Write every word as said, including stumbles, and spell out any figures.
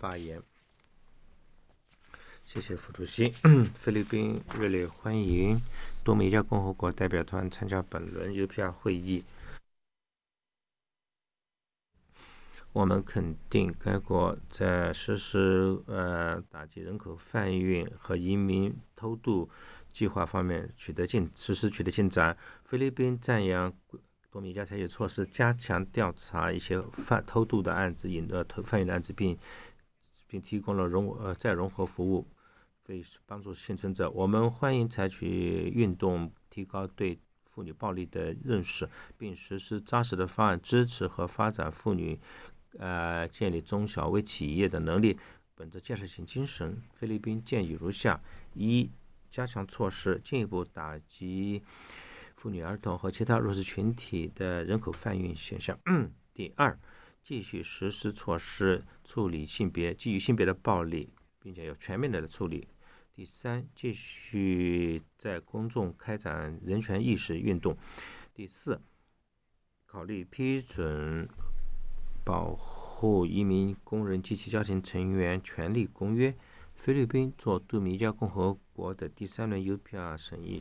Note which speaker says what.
Speaker 1: 发言。谢谢副主席。菲律宾热烈欢迎多米尼加共和国代表团参加本轮 U P R 会议。我们肯定该国在实施呃打击人口贩运和移民偷渡计划方面取得进实施取得进展。菲律宾赞扬多米尼加采取措施加强调查一些贩偷渡的案子、引呃贩运的案子，并并提供了融呃再融合服务，为帮助幸存者。我们欢迎采取运动，提高对妇女暴力的认识，并实施扎实的方案，支持和发展妇女呃建立中小微企业的能力。本着建设性精神，菲律宾建议如下：一、加强措施，进一步打击妇女、儿童和其他弱势群体的人口贩运现象。第二，继续实施措施处理性别基于性别的暴力，并且有全面的处理。第三，继续在公众开展人权意识运动。第四，考虑批准保护移民工人及其家庭成员权利公约。菲律宾做多米尼加共和国的第三轮 U P R 审议